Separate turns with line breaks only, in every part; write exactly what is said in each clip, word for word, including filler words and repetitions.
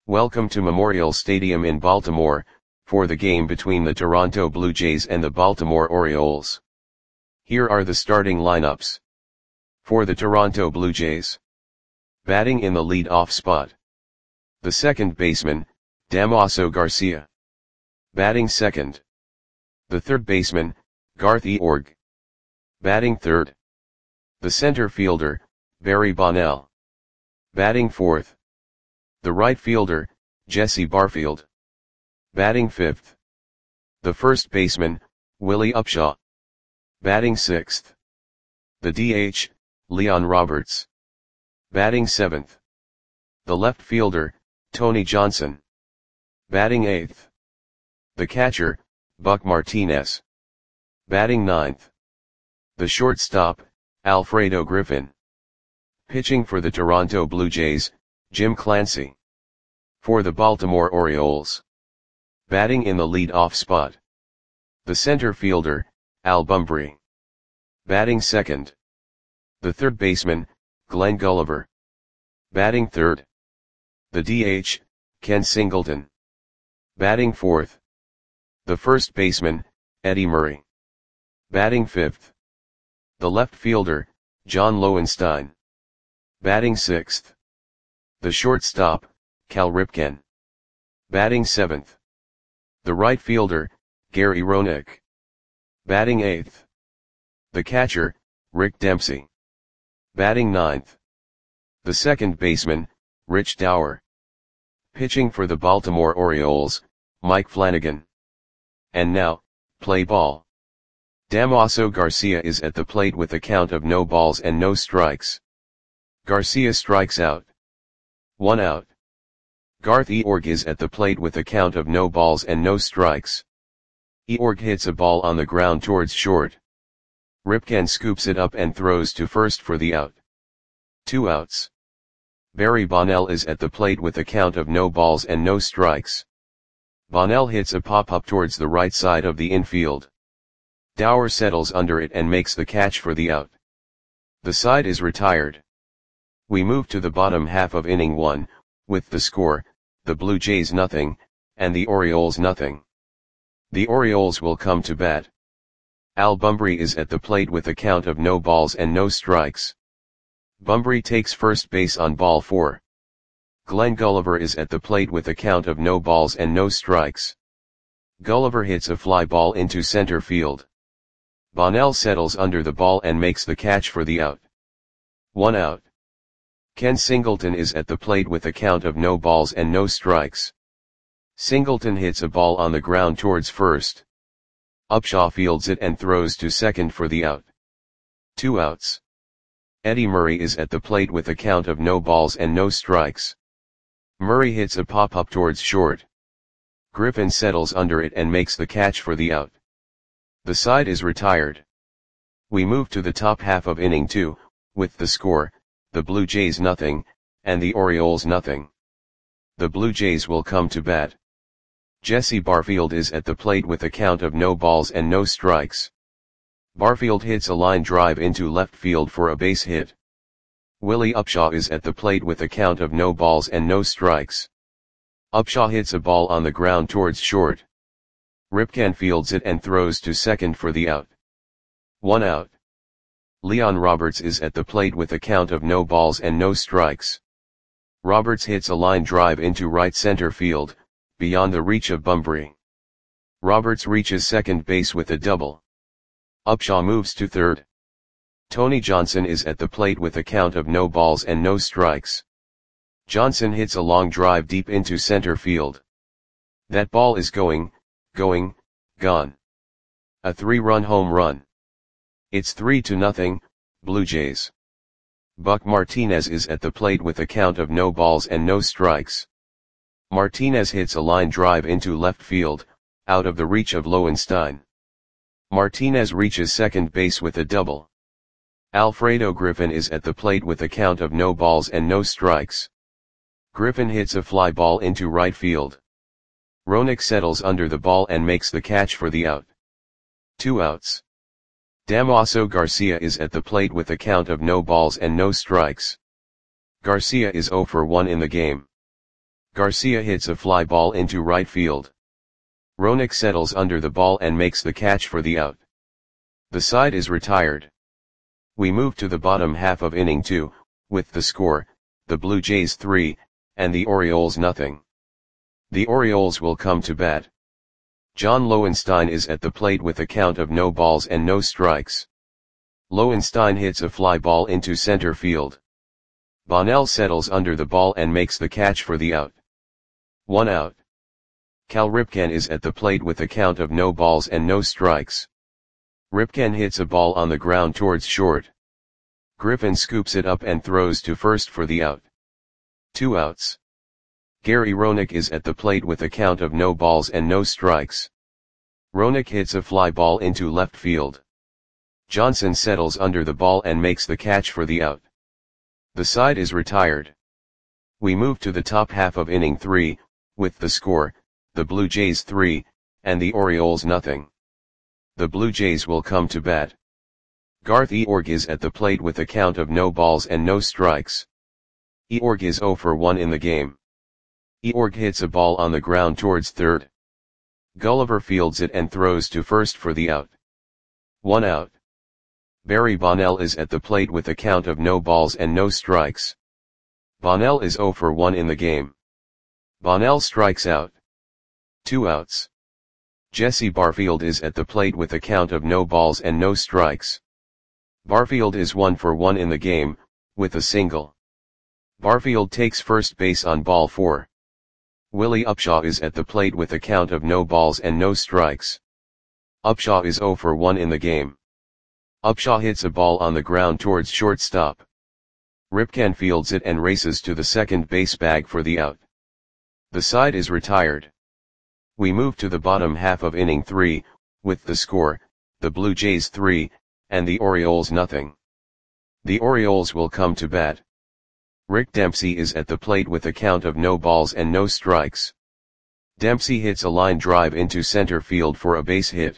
Welcome to Memorial Stadium in Baltimore, for the game between the Toronto Blue Jays and the Baltimore Orioles. Here are the starting lineups. For the Toronto Blue Jays. Batting in the lead-off spot. The second baseman, Damaso Garcia. Batting second. The third baseman, Garth Eorg. Batting third. The center fielder, Barry Bonnell. Batting fourth. The right fielder, Jesse Barfield. Batting fifth. The first baseman, Willie Upshaw. Batting sixth. The D H, Leon Roberts. Batting seventh. The left fielder, Tony Johnson. Batting eighth. The catcher, Buck Martinez. Batting ninth. The shortstop, Alfredo Griffin. Pitching for the Toronto Blue Jays, Jim Clancy. For the Baltimore Orioles. Batting in the lead-off spot. The center fielder, Al Bumbry. Batting second. The third baseman, Glenn Gulliver. Batting third. The D H, Ken Singleton. Batting fourth. The first baseman, Eddie Murray. Batting fifth. The left fielder, John Lowenstein. Batting sixth. The shortstop, Cal Ripken. Batting seventh. The right fielder, Gary Roenick. Batting eighth. The catcher, Rick Dempsey. Batting ninth. The second baseman, Rich Dower. Pitching for the Baltimore Orioles, Mike Flanagan. And now, play ball. Damaso Garcia is at the plate with a count of no balls and no strikes. Garcia strikes out. One out. Garth Eorg is at the plate with a count of no balls and no strikes. Eorg hits a ball on the ground towards short. Ripken scoops it up and throws to first for the out. Two outs. Barry Bonnell is at the plate with a count of no balls and no strikes. Bonnell hits a pop-up towards the right side of the infield. Dower settles under it and makes the catch for the out. The side is retired. We move to the bottom half of inning one, with the score, the Blue Jays nothing, and the Orioles nothing. The Orioles will come to bat. Al Bumbry is at the plate with a count of no balls and no strikes. Bumbry takes first base on ball four. Glenn Gulliver is at the plate with a count of no balls and no strikes. Gulliver hits a fly ball into center field. Bonnell settles under the ball and makes the catch for the out. One out. Ken Singleton is at the plate with a count of no balls and no strikes. Singleton hits a ball on the ground towards first. Upshaw fields it and throws to second for the out. Two outs. Eddie Murray is at the plate with a count of no balls and no strikes. Murray hits a pop-up towards short. Griffin settles under it and makes the catch for the out. The side is retired. We move to the top half of inning two, with the score, the Blue Jays nothing, and the Orioles nothing. The Blue Jays will come to bat. Jesse Barfield is at the plate with a count of no balls and no strikes. Barfield hits a line drive into left field for a base hit. Willie Upshaw is at the plate with a count of no balls and no strikes. Upshaw hits a ball on the ground towards short. Ripken fields it and throws to second for the out. One out. Leon Roberts is at the plate with a count of no balls and no strikes. Roberts hits a line drive into right center field, beyond the reach of Bumbry. Roberts reaches second base with a double. Upshaw moves to third. Tony Johnson is at the plate with a count of no balls and no strikes. Johnson hits a long drive deep into center field. That ball is going, going, gone. A three-run home run. It's three to nothing, Blue Jays. Buck Martinez is at the plate with a count of no balls and no strikes. Martinez hits a line drive into left field, out of the reach of Lowenstein. Martinez reaches second base with a double. Alfredo Griffin is at the plate with a count of no balls and no strikes. Griffin hits a fly ball into right field. Roenick settles under the ball and makes the catch for the out. Two outs. Damaso Garcia is at the plate with a count of no balls and no strikes. Garcia is zero for one in the game. Garcia hits a fly ball into right field. Roenick settles under the ball and makes the catch for the out. The side is retired. We move to the bottom half of inning two, with the score, the Blue Jays three, and the Orioles nothing. The Orioles will come to bat. John Lowenstein is at the plate with a count of no balls and no strikes. Lowenstein hits a fly ball into center field. Bonnell settles under the ball and makes the catch for the out. One out. Cal Ripken is at the plate with a count of no balls and no strikes. Ripken hits a ball on the ground towards short. Griffin scoops it up and throws to first for the out. Two outs. Gary Roenick is at the plate with a count of no balls and no strikes. Roenick hits a fly ball into left field. Johnson settles under the ball and makes the catch for the out. The side is retired. We move to the top half of inning three, with the score, the Blue Jays three, and the Orioles nothing. The Blue Jays will come to bat. Garth Eorg is at the plate with a count of no balls and no strikes. Eorg is zero for one in the game. Eorg hits a ball on the ground towards third. Gulliver fields it and throws to first for the out. One out. Barry Bonnell is at the plate with a count of no balls and no strikes. Bonnell is zero for one in the game. Bonnell strikes out. Two outs. Jesse Barfield is at the plate with a count of no balls and no strikes. Barfield is one for one in the game, with a single. Barfield takes first base on ball four. Willie Upshaw is at the plate with a count of no balls and no strikes. Upshaw is zero for one in the game. Upshaw hits a ball on the ground towards shortstop. Ripken fields it and races to the second base bag for the out. The side is retired. We move to the bottom half of inning three, with the score, the Blue Jays three, and the Orioles nothing. The Orioles will come to bat. Rick Dempsey is at the plate with a count of no balls and no strikes. Dempsey hits a line drive into center field for a base hit.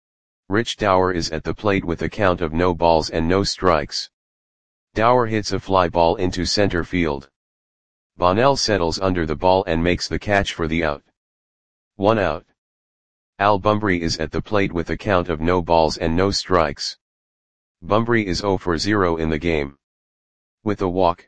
Rich Dower is at the plate with a count of no balls and no strikes. Dower hits a fly ball into center field. Bonnell settles under the ball and makes the catch for the out. One out. Al Bumbry is at the plate with a count of no balls and no strikes. Bumbry is zero for zero in the game. With a walk.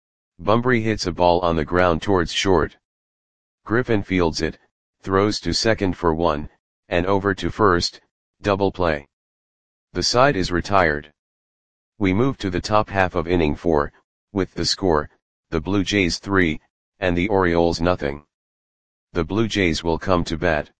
Bumbry hits a ball on the ground towards short. Griffin fields it, throws to second for one, and over to first, double play. The side is retired. We move to the top half of inning four, with the score, the Blue Jays three, and the Orioles nothing. The Blue Jays will come to bat.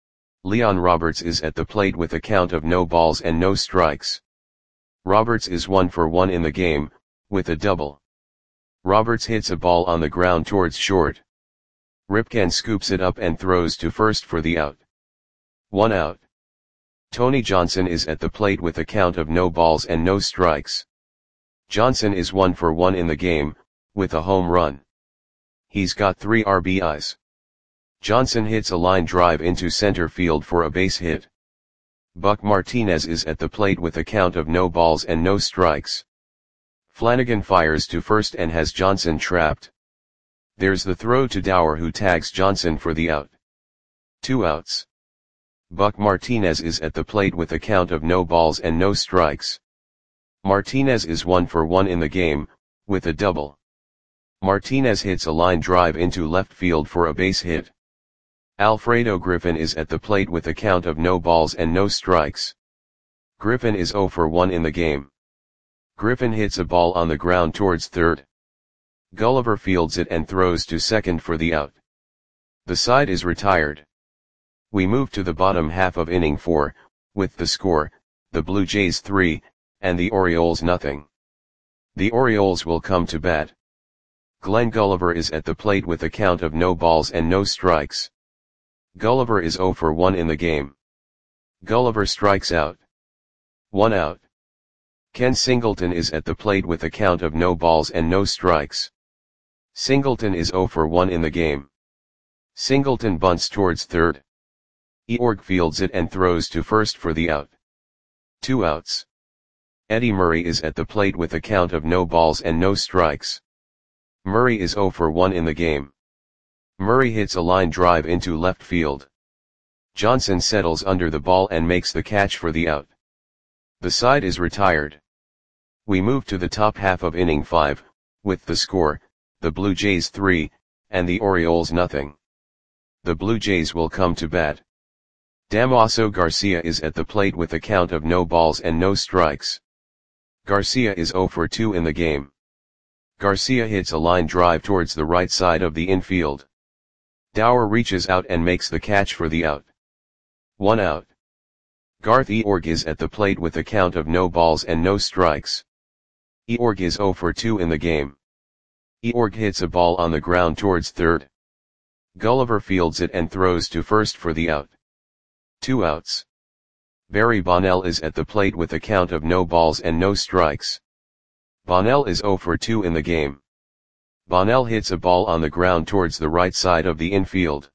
Leon Roberts is at the plate with a count of no balls and no strikes. Roberts is one for one in the game, with a double. Roberts hits a ball on the ground towards short. Ripken scoops it up and throws to first for the out. One out. Tony Johnson is at the plate with a count of no balls and no strikes. Johnson is one for one in the game, with a home run. He's got three R B Is. Johnson hits a line drive into center field for a base hit. Buck Martinez is at the plate with a count of no balls and no strikes. Flanagan fires to first and has Johnson trapped. There's the throw to Dower, who tags Johnson for the out. Two outs. Buck Martinez is at the plate with a count of no balls and no strikes. Martinez is one for one in the game, with a double. Martinez hits a line drive into left field for a base hit. Alfredo Griffin is at the plate with a count of no balls and no strikes. Griffin is zero for one in the game. Griffin hits a ball on the ground towards third. Gulliver fields it and throws to second for the out. The side is retired. We move to the bottom half of inning four, with the score, the Blue Jays three, and the Orioles nothing. The Orioles will come to bat. Glenn Gulliver is at the plate with a count of no balls and no strikes. Gulliver is zero for one in the game. Gulliver strikes out. One out. Ken Singleton is at the plate with a count of no balls and no strikes. Singleton is zero for one in the game. Singleton bunts towards third. Eorg fields it and throws to first for the out. Two outs. Eddie Murray is at the plate with a count of no balls and no strikes. Murray is zero for one in the game. Murray hits a line drive into left field. Johnson settles under the ball and makes the catch for the out. The side is retired. We move to the top half of inning five, with the score, the Blue Jays three, and the Orioles nothing. The Blue Jays will come to bat. Damaso Garcia is at the plate with a count of no balls and no strikes. Garcia is zero for two in the game. Garcia hits a line drive towards the right side of the infield. Dower reaches out and makes the catch for the out. One out. Garth Eorg is at the plate with a count of no balls and no strikes. Eorg is zero for two in the game. Eorg hits a ball on the ground towards third. Gulliver fields it and throws to first for the out. Two outs. Barry Bonnell is at the plate with a count of no balls and no strikes. Bonnell is zero for two in the game. Bonnell hits a ball on the ground towards the right side of the infield.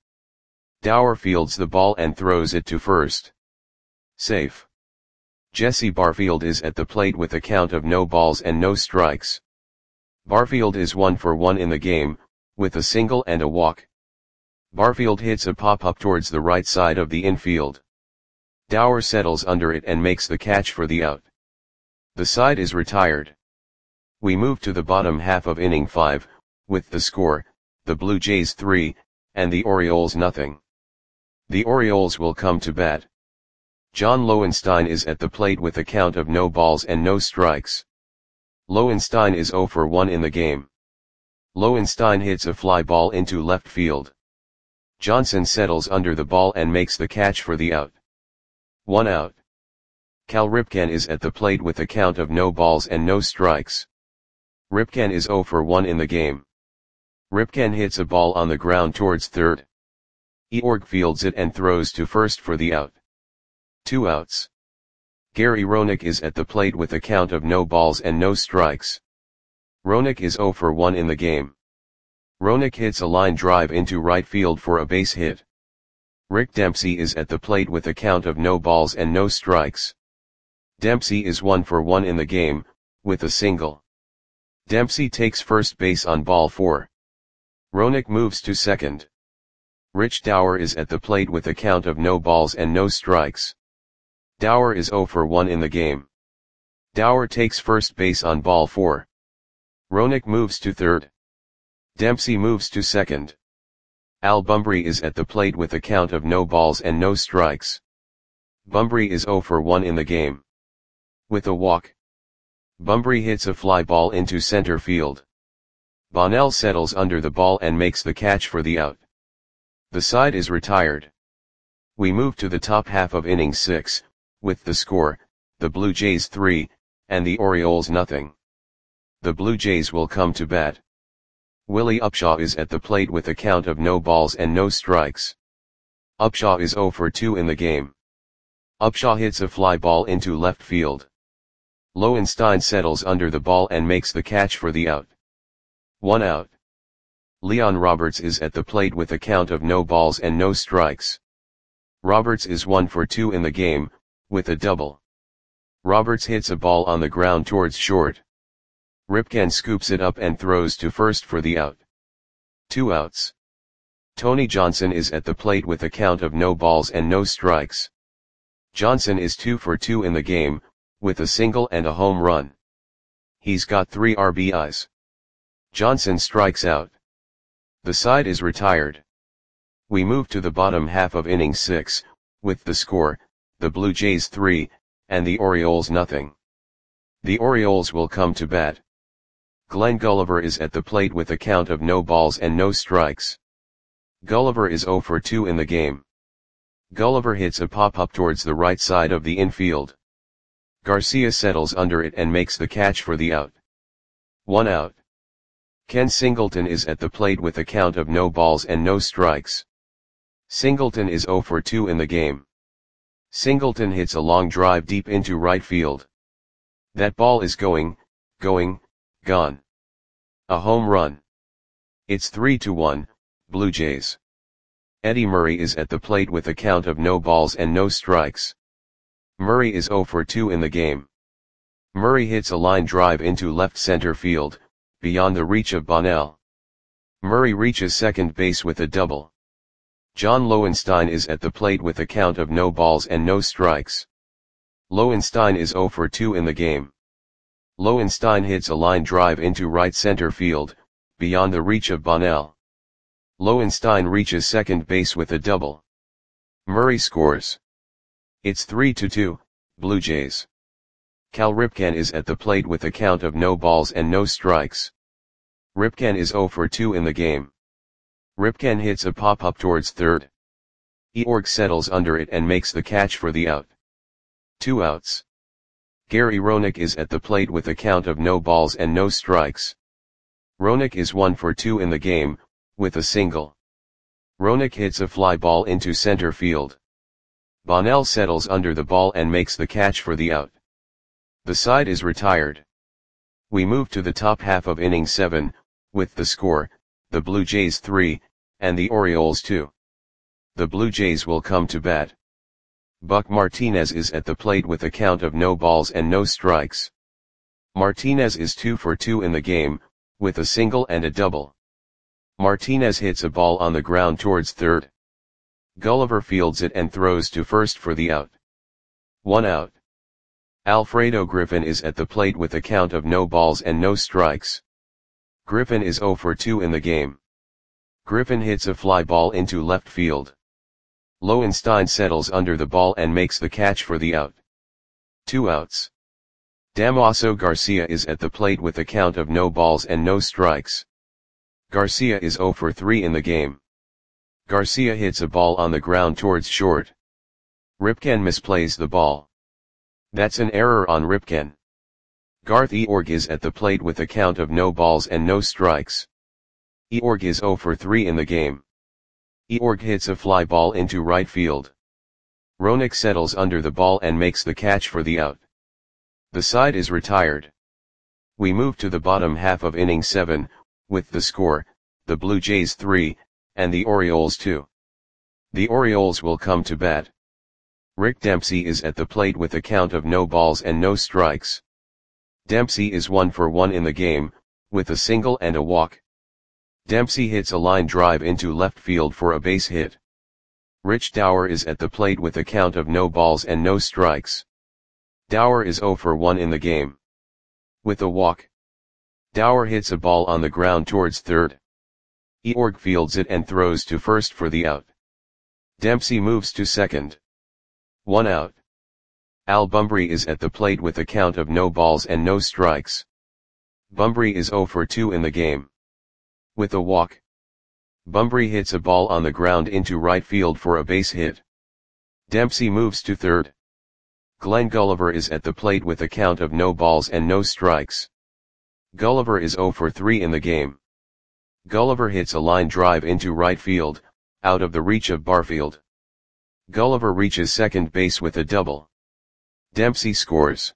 Dower fields the ball and throws it to first. Safe. Jesse Barfield is at the plate with a count of no balls and no strikes. Barfield is one for one in the game, with a single and a walk. Barfield hits a pop-up towards the right side of the infield. Dower settles under it and makes the catch for the out. The side is retired. We move to the bottom half of inning five, with the score, the Blue Jays three, and the Orioles nothing. The Orioles will come to bat. John Lowenstein is at the plate with a count of no balls and no strikes. Lowenstein is zero for one in the game. Lowenstein hits a fly ball into left field. Johnson settles under the ball and makes the catch for the out. One out. Cal Ripken is at the plate with a count of no balls and no strikes. Ripken is zero for one in the game. Ripken hits a ball on the ground towards third. Eorg fields it and throws to first for the out. Two outs. Gary Roenick is at the plate with a count of no balls and no strikes. Roenick is zero for one in the game. Roenick hits a line drive into right field for a base hit. Rick Dempsey is at the plate with a count of no balls and no strikes. Dempsey is one for one in the game, with a single. Dempsey takes first base on ball four. Roenick moves to second. Rich Dower is at the plate with a count of no balls and no strikes. Dower is zero for one in the game. Dower takes first base on ball four. Roenick moves to third. Dempsey moves to second. Al Bumbry is at the plate with a count of no balls and no strikes. Bumbry is zero for one in the game. With a walk. Bumbry hits a fly ball into center field. Bonnell settles under the ball and makes the catch for the out. The side is retired. We move to the top half of inning six, with the score, the Blue Jays three, and the Orioles nothing. The Blue Jays will come to bat. Willie Upshaw is at the plate with a count of no balls and no strikes. Upshaw is zero for two in the game. Upshaw hits a fly ball into left field. Lowenstein settles under the ball and makes the catch for the out. One out. Leon Roberts is at the plate with a count of no balls and no strikes. Roberts is one for two in the game, with a double. Roberts hits a ball on the ground towards short. Ripken scoops it up and throws to first for the out. Two outs. Tony Johnson is at the plate with a count of no balls and no strikes. Johnson is two for two in the game, with a single and a home run. He's got three R B Is. Johnson strikes out. The side is retired. We move to the bottom half of inning six, with the score, the Blue Jays three, and the Orioles nothing. The Orioles will come to bat. Glenn Gulliver is at the plate with a count of no balls and no strikes. Gulliver is zero for two in the game. Gulliver hits a pop-up towards the right side of the infield. Garcia settles under it and makes the catch for the out. One out. Ken Singleton is at the plate with a count of no balls and no strikes. Singleton is zero for two in the game. Singleton hits a long drive deep into right field. That ball is going, going, gone. A home run. It's three to one, Blue Jays. Eddie Murray is at the plate with a count of no balls and no strikes. Murray is zero for two in the game. Murray hits a line drive into left center field, beyond the reach of Bonnell. Murray reaches second base with a double. John Lowenstein is at the plate with a count of no balls and no strikes. Lowenstein is oh for two in the game. Lowenstein hits a line drive into right center field, beyond the reach of Bonnell. Lowenstein reaches second base with a double. Murray scores. It's three to two, Blue Jays. Cal Ripken is at the plate with a count of no balls and no strikes. Ripken is oh for two in the game. Ripken hits a pop-up towards third. Eorg settles under it and makes the catch for the out. Two outs. Gary Roenick is at the plate with a count of no balls and no strikes. Roenick is one for two in the game, with a single. Roenick hits a fly ball into center field. Bonnell settles under the ball and makes the catch for the out. The side is retired. We move to the top half of inning seven, with the score, the Blue Jays three, and the Orioles two. The Blue Jays will come to bat. Buck Martinez is at the plate with a count of no balls and no strikes. Martinez is two for two in the game, with a single and a double. Martinez hits a ball on the ground towards third. Gulliver fields it and throws to first for the out. One out. Alfredo Griffin is at the plate with a count of no balls and no strikes. Griffin is oh for two in the game. Griffin hits a fly ball into left field. Lowenstein settles under the ball and makes the catch for the out. Two outs. Damaso Garcia is at the plate with a count of no balls and no strikes. Garcia is oh for three in the game. Garcia hits a ball on the ground towards short. Ripken misplays the ball. That's an error on Ripken. Garth Eorg is at the plate with a count of no balls and no strikes. Eorg is oh for three in the game. Eorg hits a fly ball into right field. Roenick settles under the ball and makes the catch for the out. The side is retired. We move to the bottom half of inning seven, with the score, the Blue Jays three, and the Orioles two. The Orioles will come to bat. Rick Dempsey is at the plate with a count of no balls and no strikes. Dempsey is one for one in the game, with a single and a walk. Dempsey hits a line drive into left field for a base hit. Rich Dower is at the plate with a count of no balls and no strikes. Dower is oh for one in the game. With a walk. Dower hits a ball on the ground towards third. Eorg fields it and throws to first for the out. Dempsey moves to second. One out. Al Bumbry is at the plate with a count of no balls and no strikes. Bumbry is oh for two in the game. With a walk. Bumbry hits a ball on the ground into right field for a base hit. Dempsey moves to third. Glenn Gulliver is at the plate with a count of no balls and no strikes. Gulliver is oh for three in the game. Gulliver hits a line drive into right field, out of the reach of Barfield. Gulliver reaches second base with a double. Dempsey scores.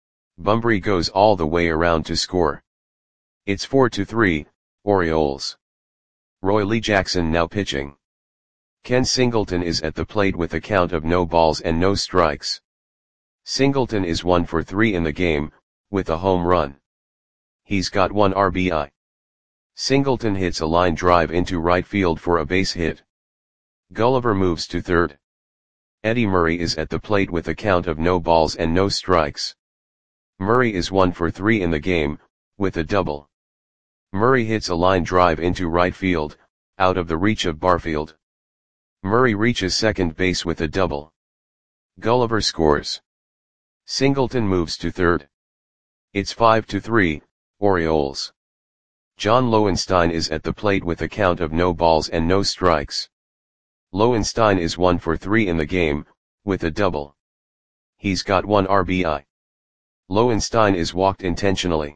Bumbry goes all the way around to score. It's four to three, Orioles. Roy Lee Jackson now pitching. Ken Singleton is at the plate with a count of no balls and no strikes. Singleton is one for three in the game, with a home run. He's got one R B I. Singleton hits a line drive into right field for a base hit. Gulliver moves to third. Eddie Murray is at the plate with a count of no balls and no strikes. Murray is one for three in the game, with a double. Murray hits a line drive into right field, out of the reach of Barfield. Murray reaches second base with a double. Gulliver scores. Singleton moves to third. It's five to three, Orioles. John Lowenstein is at the plate with a count of no balls and no strikes. Lowenstein is one for three in the game, with a double. He's got one R B I. Lowenstein is walked intentionally.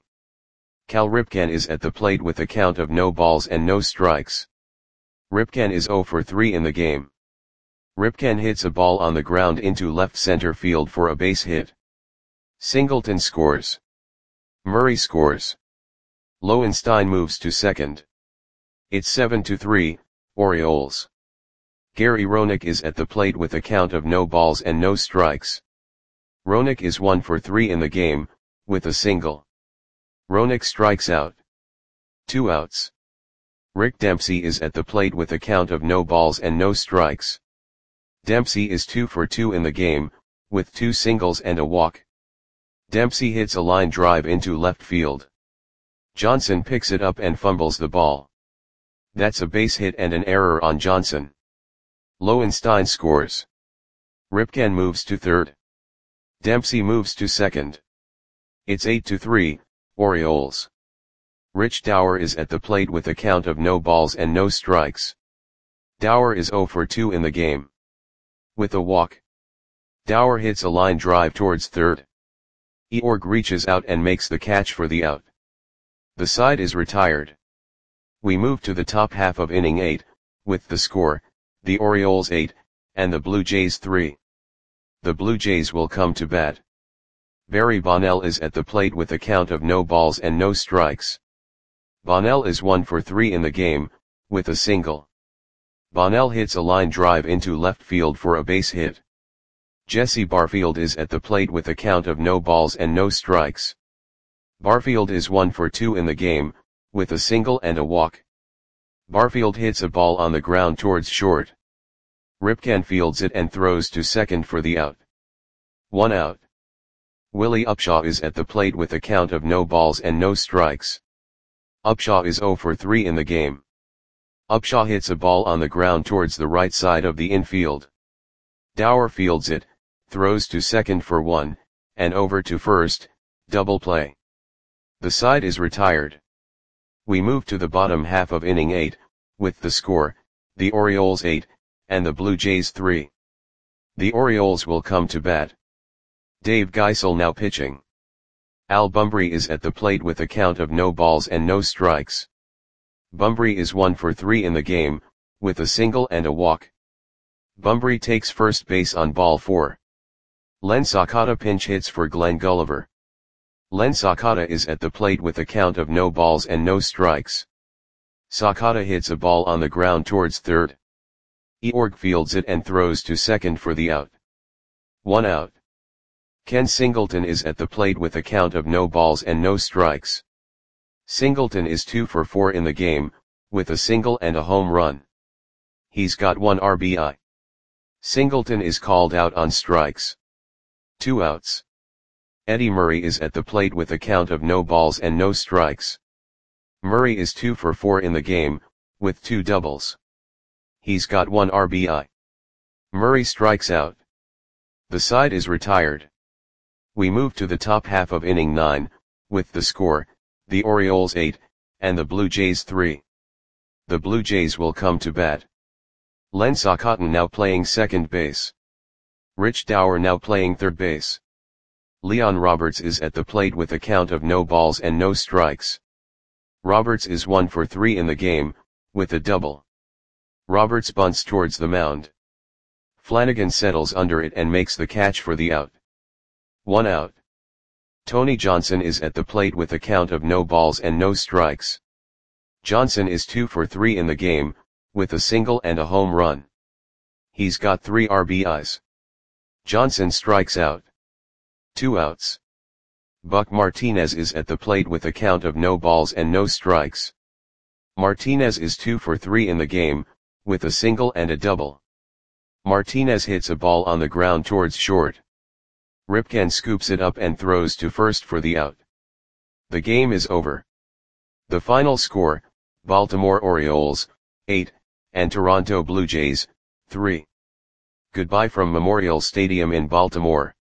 Cal Ripken is at the plate with a count of no balls and no strikes. Ripken is oh for three in the game. Ripken hits a ball on the ground into left center field for a base hit. Singleton scores. Murray scores. Lowenstein moves to second. It's seven to three, Orioles. Gary Roenick is at the plate with a count of no balls and no strikes. Roenick is one for three in the game, with a single. Roenick strikes out. Two outs. Rick Dempsey is at the plate with a count of no balls and no strikes. Dempsey is two for two in the game, with two singles and a walk. Dempsey hits a line drive into left field. Johnson picks it up and fumbles the ball. That's a base hit and an error on Johnson. Lowenstein scores. Ripken moves to third. Dempsey moves to second. It's eight to three, Orioles. Rich Dauer is at the plate with a count of no balls and no strikes. Dauer is zero for two in the game. With a walk. Dauer hits a line drive towards third. Eorg reaches out and makes the catch for the out. The side is retired. We move to the top half of inning eight, with the score, the Orioles eight, and the Blue Jays three. The Blue Jays will come to bat. Barry Bonnell is at the plate with a count of no balls and no strikes. Bonnell is one for three in the game, with a single. Bonnell hits a line drive into left field for a base hit. Jesse Barfield is at the plate with a count of no balls and no strikes. Barfield is one for two in the game, with a single and a walk. Barfield hits a ball on the ground towards short. Ripken fields it and throws to second for the out. One out. Willie Upshaw is at the plate with a count of no balls and no strikes. Upshaw is zero for three in the game. Upshaw hits a ball on the ground towards the right side of the infield. Dauer fields it, throws to second for one, and over to first, double play. The side is retired. We move to the bottom half of inning eight, with the score, the Orioles eight, and the Blue Jays three. The Orioles will come to bat. Dave Geisel now pitching. Al Bumbry is at the plate with a count of no balls and no strikes. Bumbry is one for three in the game, with a single and a walk. Bumbry takes first base on ball four. Len Sakata pinch hits for Glenn Gulliver. Len Sakata is at the plate with a count of no balls and no strikes. Sakata hits a ball on the ground towards third. Eorg fields it and throws to second for the out. One out. Ken Singleton is at the plate with a count of no balls and no strikes. Singleton is two for four in the game, with a single and a home run. He's got one R B I. Singleton is called out on strikes. Two outs. Eddie Murray is at the plate with a count of no balls and no strikes. Murray is two for four in the game, with two doubles. He's got one R B I. Murray strikes out. The side is retired. We move to the top half of inning nine, with the score, the Orioles eight, and the Blue Jays three. The Blue Jays will come to bat. Len Sakata now playing second base. Rich Dauer now playing third base. Leon Roberts is at the plate with a count of no balls and no strikes. Roberts is one for three in the game, with a double. Roberts bunts towards the mound. Flanagan settles under it and makes the catch for the out. One out. Tony Johnson is at the plate with a count of no balls and no strikes. Johnson is two for three in the game, with a single and a home run. He's got three R B Is. Johnson strikes out. Two outs. Buck Martinez is at the plate with a count of no balls and no strikes. Martinez is two for three in the game, with a single and a double. Martinez hits a ball on the ground towards short. Ripken scoops it up and throws to first for the out. The game is over. The final score, Baltimore Orioles, eight, and Toronto Blue Jays, three. Goodbye from Memorial Stadium in Baltimore.